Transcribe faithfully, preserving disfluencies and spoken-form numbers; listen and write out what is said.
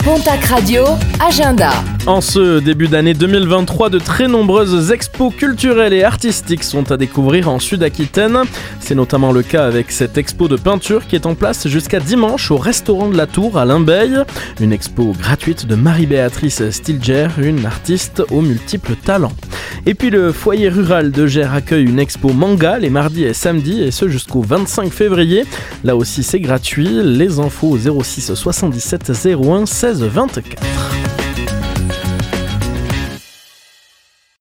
Pontac Radio, agenda. En ce début d'année deux mille vingt-trois, de très nombreuses expos culturelles et artistiques sont à découvrir en Sud-Aquitaine. C'est notamment le cas avec cette expo de peinture qui est en place jusqu'à dimanche au restaurant de la Tour à Limbeil. Une expo gratuite de Marie-Béatrice Stilger, une artiste aux multiples talents. Et puis le foyer rural de Gers accueille une expo manga les mardis et samedis, et ce jusqu'au vingt-cinq février. Là aussi c'est gratuit. Les infos au zéro six soixante-dix-sept zéro un seize vingt-quatre.